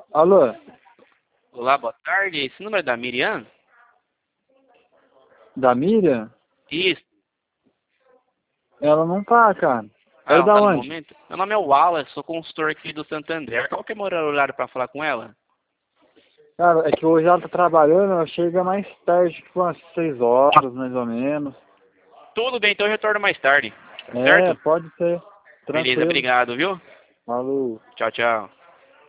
Alô? Olá, boa tarde. Esse número é da Miriam? Da Miriam? Isso. Ela não tá, cara. Ah, Ela é não da tá no onde? momento? Meu nome é Wallace, sou consultor aqui do Santander. Qual que é o melhor horário para falar com ela? Cara, é que hoje ela tá trabalhando, ela chega mais tarde, tipo umas 6 horas, mais ou menos. Tudo bem, então eu retorno mais tarde. É, Certo? pode ser. Beleza, Tranquilo. obrigado, viu? Falou. Tchau, tchau.